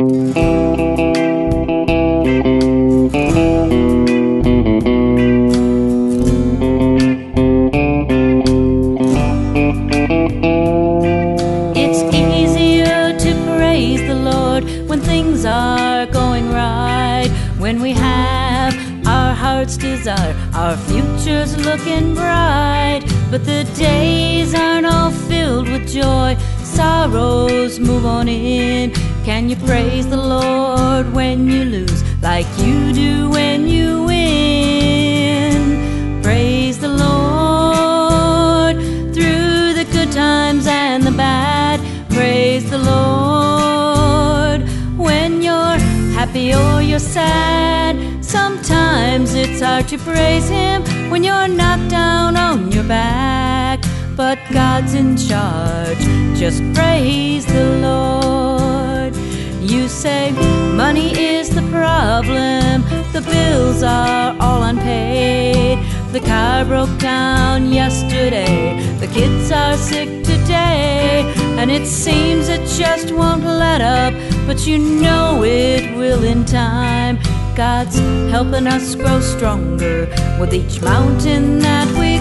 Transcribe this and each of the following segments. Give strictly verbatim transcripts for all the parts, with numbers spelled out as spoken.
It's easier to praise the Lord when things are going right, when we have our heart's desire, our future's looking bright. But the days aren't all filled with joy, sorrows move on in. Can you praise the Lord when you lose, like you do when you win? Praise the Lord through the good times and the bad. Praise the Lord when you're happy or you're sad. Sometimes it's hard to praise Him when you're knocked down on your back, but God's in charge, just praise the Lord. You say money is the problem, the bills are all unpaid, the car broke down yesterday, the kids are sick today, and it seems it just won't let up, but you know it will in time. God's helping us grow stronger with each mountain that we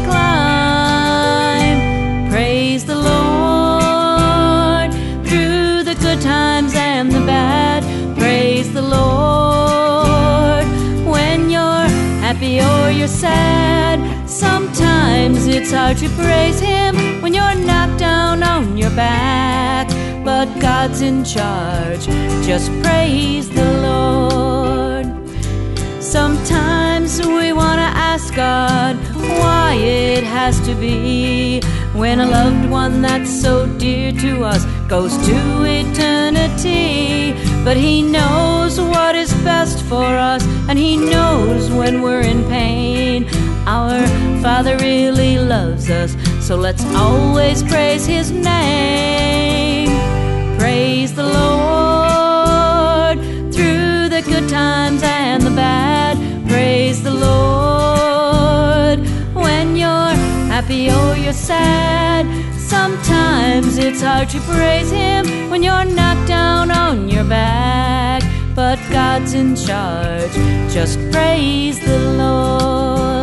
climb. Praise the Lord through the good times and the bad. Praise the Lord when you're happy or you're sad. Sometimes it's hard to praise Him when you're knocked down on your back, but God's in charge, just praise the Lord. Sometimes we want to ask God why it has to be when a loved one that's so dear to us goes to eternity. But He knows what is best for us, and He knows when we're in pain. Our Father really loves us, so let's always praise His name. Praise the Lord through the good times and the bad. Praise the Lord when you're happy or you're sad. Sometimes it's hard to praise Him when you're knocked down on your back, but God's in charge, just praise the Lord.